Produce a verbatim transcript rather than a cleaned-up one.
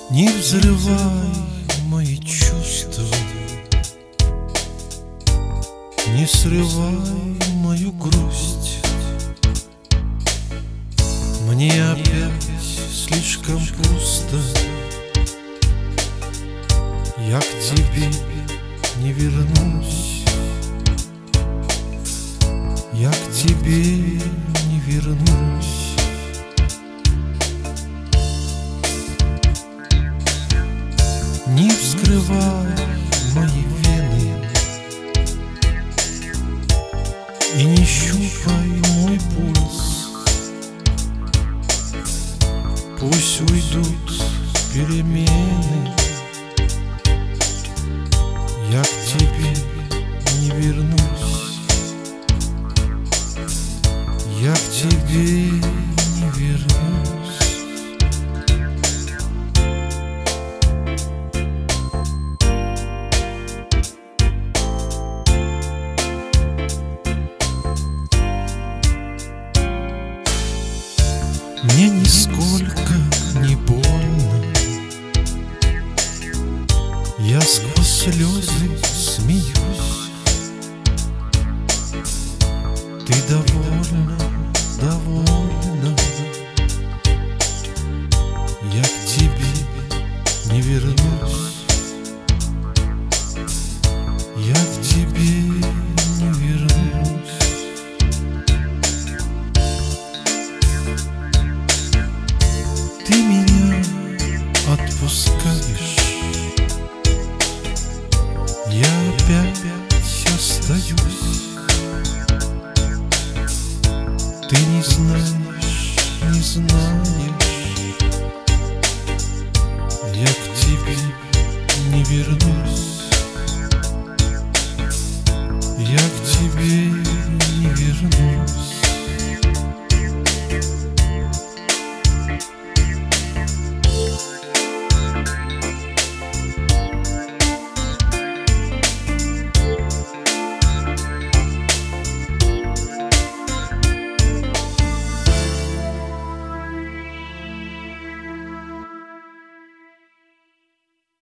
Не взрывай мои чувства, не срывай мою грусть. Мне опять слишком пусто, я к тебе не вернусь, я к тебе не вернусь. Не вскрывай мои вены и не щупай мой пульс. Пусть уйдут перемены, я к тебе не вернусь, я к тебе не вернусь. Мне нисколько не больно, я сквозь слезы смеюсь. Ты довольна, довольна, я к тебе не вернусь, я к тебе не вернусь. Ты меня отпускаешь, я опять остаюсь. Ты не знаешь, не знаешь,